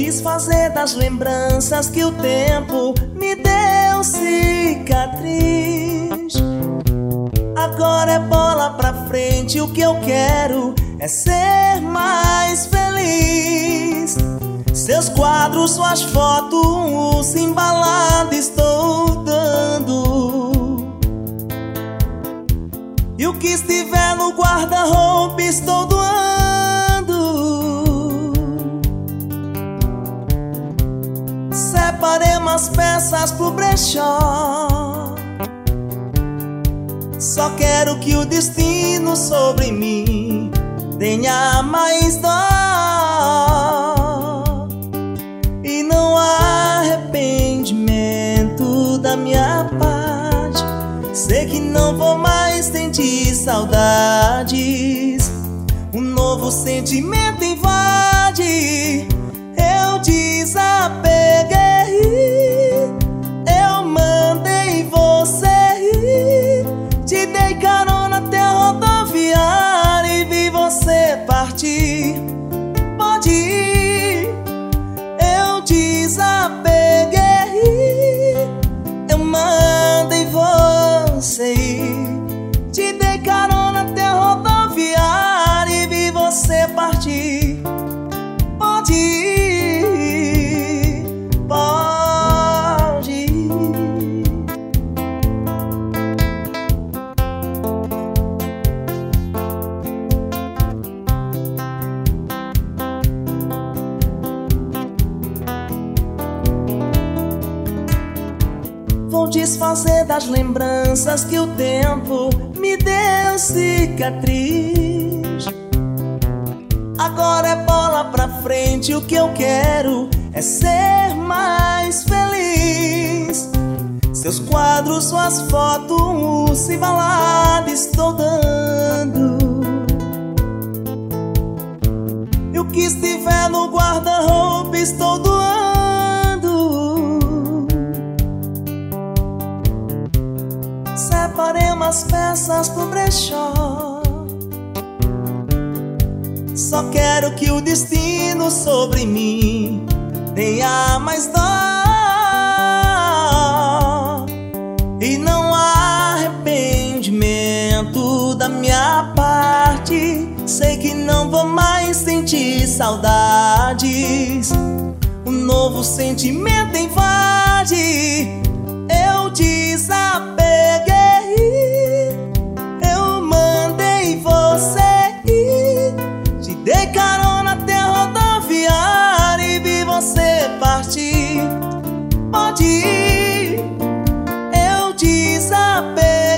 desfazer das lembranças que o tempo me deu cicatriz. Agora é bola pra frente, o que eu quero é ser mais feliz. Seus quadros, suas fotos, embalado estou dando. E o que estiver no guarda-roupa estou doando. Separei umas peças pro brechó. Só quero que o destino sobre mim tenha mais dó. E não há arrependimento da minha parte. Sei que não vou mais sentir saudades. Um novo sentimento invade. Eu desapeguei. Eu mandei você ir. Te dei carona até a rodoviária e vi você partir. Pode ir. Eu desapeguei. Eu mandei você ir. Te dei carona até a rodoviária e vi você partir. Pode ir, pode ir. Vou desfazer das lembranças que o tempo me deu cicatriz. Agora é bola pra frente, o que eu quero é ser mais feliz. Seus quadros, suas fotos, embalado estou dando. E o que estiver no guarda-roupa estou doando. Separei umas peças pro brechó. Só quero que o destino sobre mim tenha mais dó. E não há arrependimento da minha parte. Sei que não vou mais sentir saudades. Um novo sentimento invade. Eu desapeguei. Eu mandei você ir. Te dei carona até a rodoviária e vi você partir. Pode ir. Eu desapeguei.